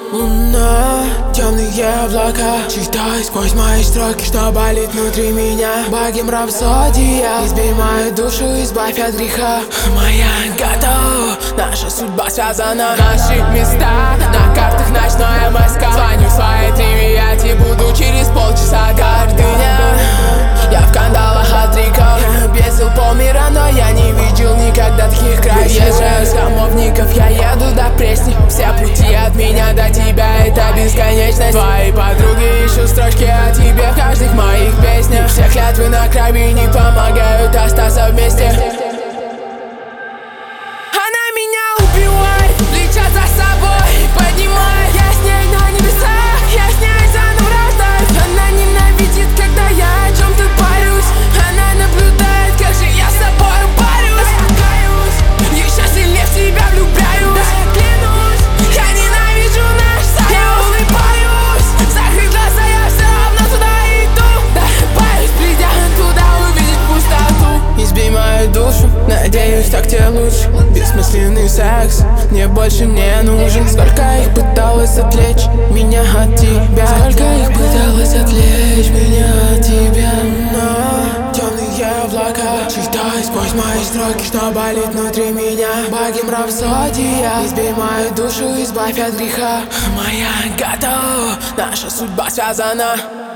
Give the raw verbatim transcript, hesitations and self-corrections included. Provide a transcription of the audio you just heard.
Луна, темные облака, читай сквозь мои строки, что болит внутри меня. Богем рапсодия, избей мою душу, избавь от греха. Моя готова, наша судьба связана. Наши места на картах ночное МСК. Звоню своей тривиате, буду через полчаса. Гордыня, я в кандалах от реков. Я объездил полмира, но я не видел никогда таких краев. Выезжаю с Хамовников, я еду до Пресни. Все пути от меня до тебя — это бесконечность. Твои подруги ищут строчки о тебе в каждых моих песнях. Все клятвы на крови не помогают остаться вместе. Она меня убивает, влечет за собой, поднимает. Я с ней на небесах, я с ней заново рождаюсь. Она ненавидит, когда я о чем-то парюсь. Она наблюдает, как же я с собой борюсь. Я каюсь, еще сильнее в себя влюбляюсь. Да, я клянусь, я ненавижу наш союз. Я улыбаюсь, закрыв глаза, я все равно туда иду. Да, боюсь, придя туда, увидеть пустоту. Избей мою душу, надеюсь, так тебе лучше. Бессмысленный секс мне больше не нужен. Сколько их пыталось отвлечь меня от тебя. Сколько их пыталось отвлечь меня от тебя. Но темные облака, читай сквозь мои строки, что болит внутри меня. Богем рапсодия, избей мою душу, избавь от греха. Моя готова, наша судьба связана.